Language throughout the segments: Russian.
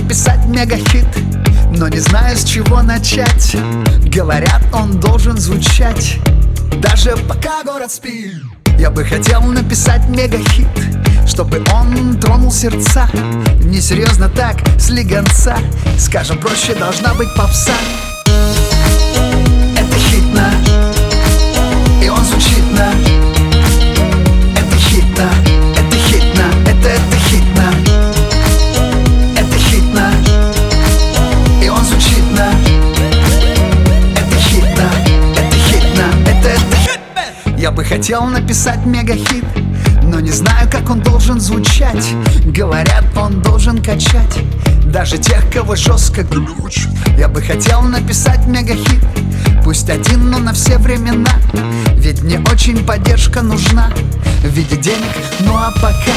написать мегахит, но не знаю, с чего начать. Говорят, он должен звучать даже пока город спит. Я бы хотел написать мегахит, чтобы он тронул сердца. Несерьезно так, слегонца. Скажем проще, должна быть попса. Это хитно, и он звучит на. Это хитно, это хитно, это хитно. Это хитно, и он звучит на. Это хитно, это хитно, это хитно. Я бы хотел написать мегахит, но не знаю, как он должен звучать. Говорят, он должен качать даже тех, кого жестко глючит. Я бы хотел написать мегахит, пусть один, но на все времена. Ведь мне очень поддержка нужна в виде денег, ну а пока.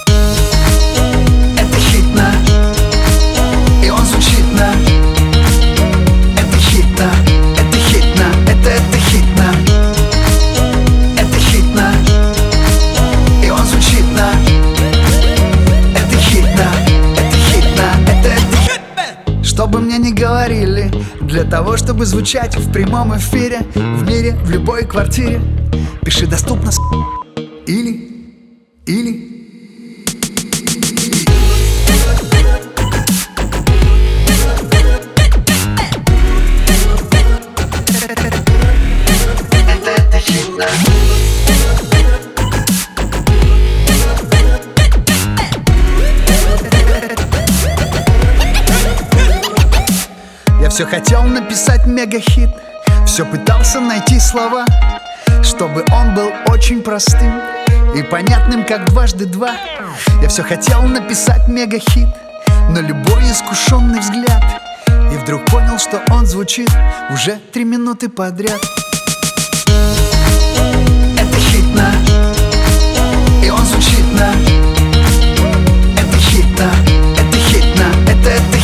Это хитно, и он звучит на. Это хитно, это хитно, это хитно. Это хитно, и он звучит на. Это хитно, это хитно, это хитно. Что бы мне ни говорили, для того, чтобы звучать в прямом эфире, в мире, в любой квартире, пиши доступно или. Я все хотел написать мегахит, все пытался найти слова, чтобы он был очень простым и понятным, как дважды два. Я все хотел написать мегахит, но любой искушенный взгляд, и вдруг понял, что он звучит уже 3 минуты подряд. Это хитно, и он звучит на. Это хитно, это хитно, это